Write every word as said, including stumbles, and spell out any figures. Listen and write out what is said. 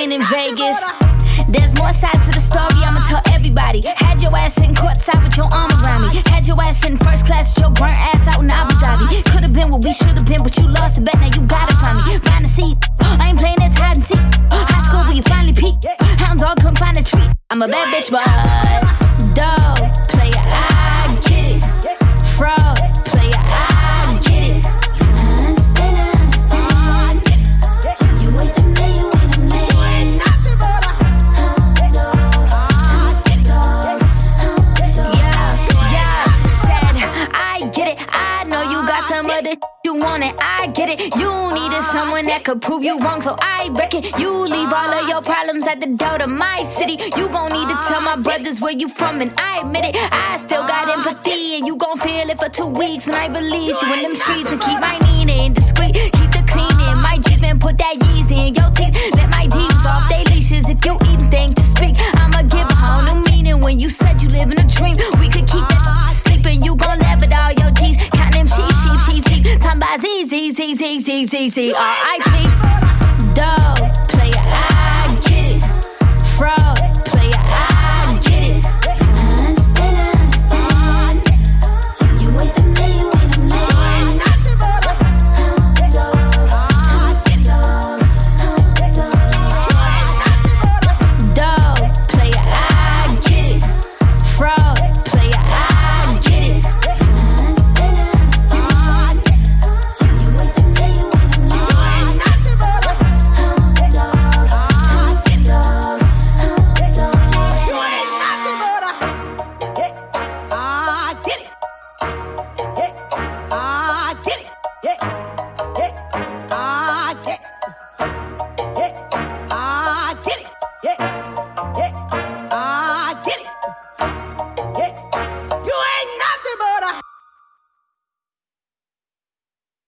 ain't in Vegas. There's more sides to the story, I'ma tell everybody. Had your ass in courtside with your arm around me. Had your ass in first class with your burnt ass out in Abu Dhabi. Could've been what we should've been, but you lost a bet, now you gotta find me. Find a seat, I ain't playing this hide and seek. High school where you finally peaked. Hound dog couldn't find a treat. I'm a bad bitch, but dog, player, I get it. Fraud, player, I get it. Understand, understand. You ain't the man, you ain't the man. You want it, I get it. You needed someone that could prove you wrong, so I reckon you leave all of your problems at the door to my city. You gon' need to tell my brothers where you from, and I admit it. I still got empathy, and you gon' feel it for two weeks when I release you in them streets. And keep my Nina discreet, keep the cleaning. My Jeep and put that Yeezy in your teeth. Let my D's off they leashes if you even think to speak. I'ma give a whole new meaning when you said you live in a dream. We could keep that sleeping, you gon' laugh at all your G's. Count them sheep, sheep, sheep, sheep. Time by Z, Z, Z, Z, Z, Z, Z, R I P